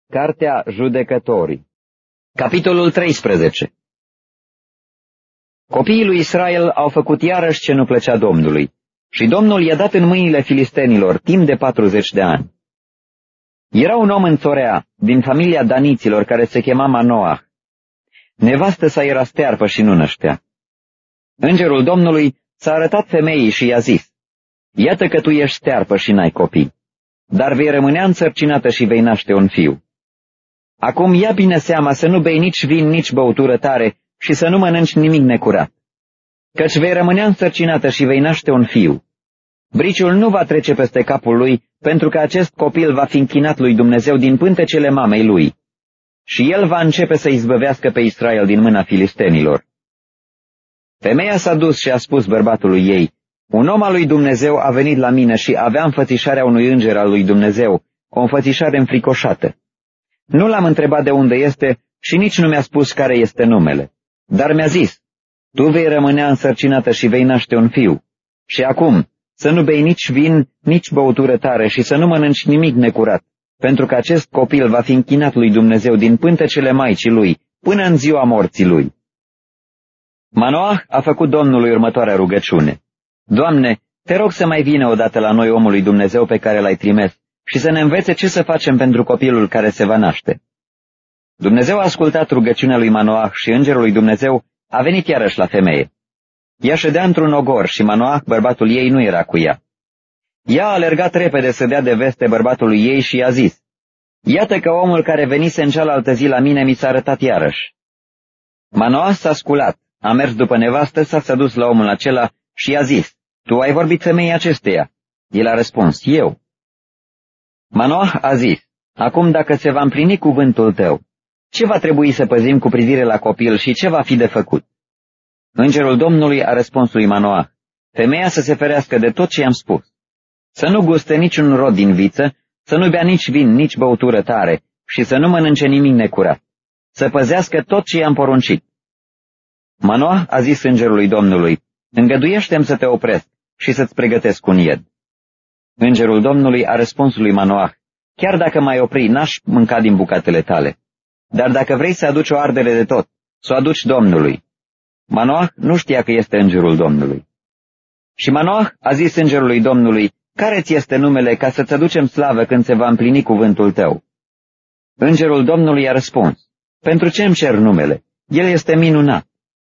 Cartea Judecătorii. Capitolul 13. Copiii lui Israel au făcut iarăși ce nu plăcea Domnului, și Domnul i-a dat în mâinile filistenilor timp de 40 de ani. Era un om în Țorea, din familia daniților, care se chema Manoah. Nevastă sa era stearpă și nu năștea. Îngerul Domnului s-a arătat femeii și i-a zis: Iată că tu ești stearpă și n-ai copii, dar vei rămânea însărcinată și vei naște un fiu. Acum ia bine seama să nu bei nici vin, nici băutură tare și să nu mănânci nimic necurat, căci vei rămânea însărcinată și vei naște un fiu. Briciul nu va trece peste capul lui, pentru că acest copil va fi închinat lui Dumnezeu din pântecele mamei lui, și el va începe să izbăvească pe Israel din mâna filistenilor. Femeia s-a dus și a spus bărbatului ei: Un om al lui Dumnezeu a venit la mine și avea înfățișarea unui înger al lui Dumnezeu, o înfățișare înfricoșată. Nu l-am întrebat de unde este și nici nu mi-a spus care este numele, dar mi-a zis: Tu vei rămânea însărcinată și vei naște un fiu. Și acum, să nu bei nici vin, nici băutură tare și să nu mănânci nimic necurat, pentru că acest copil va fi închinat lui Dumnezeu din pântecele maicii lui, până în ziua morții lui. Manoah a făcut Domnului următoarea rugăciune: Doamne, te rog să mai vină odată la noi omul lui Dumnezeu pe care l-ai trimis și să ne învețe ce să facem pentru copilul care se va naște. Dumnezeu a ascultat rugăciunea lui Manoah și îngerul lui Dumnezeu a venit iarăși la femeie. Ea ședea într-un ogor și Manoah, bărbatul ei, nu era cu ea. Ea a alergat repede să dea de veste bărbatului ei și i-a zis: Iată că omul care venise în cealaltă zi la mine mi s-a arătat iarăși. Manoah s-a sculat, a mers după nevastă, s-a dus la omul acela și i-a zis: Tu ai vorbit femeii acesteia? El a răspuns: Eu. Manoah a zis: Acum, dacă se va împlini cuvântul tău, ce va trebui să păzim cu privire la copil și ce va fi de făcut? Îngerul Domnului a răspuns lui Manoah: Femeia să se ferească de tot ce i-am spus, să nu guste niciun rod din viță, să nu bea nici vin, nici băutură tare și să nu mănânce nimic necurat, să păzească tot ce i-am poruncit. Manoah a zis îngerului Domnului: Îngăduiește-mi să te opresc și să-ți pregătesc un ied. Îngerul Domnului a răspuns lui Manoah: Chiar dacă m-ai opri, n-aș mânca din bucatele tale, dar dacă vrei să aduci o ardere de tot, să o aduci Domnului. Manoah nu știa că este îngerul Domnului. Și Manoah a zis îngerului Domnului: Care-ți este numele, ca să-ți aducem slavă când se va împlini cuvântul tău? Îngerul Domnului a răspuns: Pentru ce îmi cer numele? El este minunat.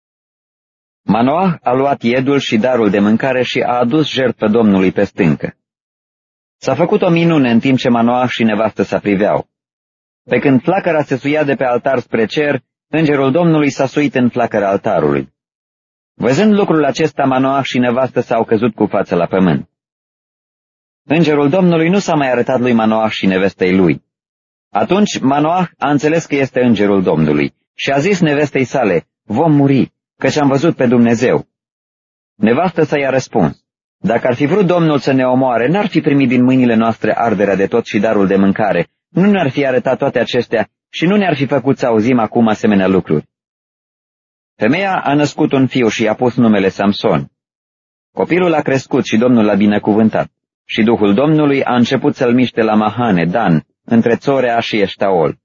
Manoah a luat iedul și darul de mâncare și a adus jertfă Domnului pe stâncă. S-a făcut o minune în timp ce Manoah și nevastă sa priveau. Pe când flacăra se suia de pe altar spre cer, îngerul Domnului s-a suit în flacăra altarului. Văzând lucrul acesta, Manoah și nevastă s-au căzut cu fața la pământ. Îngerul Domnului nu s-a mai arătat lui Manoah și nevestei lui. Atunci Manoah a înțeles că este îngerul Domnului și a zis nevestei sale: Vom muri, căci am văzut pe Dumnezeu. Nevastă sa i-a răspuns: Dacă ar fi vrut Domnul să ne omoare, n-ar fi primit din mâinile noastre arderea de tot și darul de mâncare, nu ne-ar fi arătat toate acestea și nu ne-ar fi făcut să auzim acum asemenea lucruri. Femeia a născut un fiu și i-a pus numele Samson. Copilul a crescut și Domnul l-a binecuvântat, și Duhul Domnului a început să-l miște la Mahane, Dan, între Țorea și Eștaol.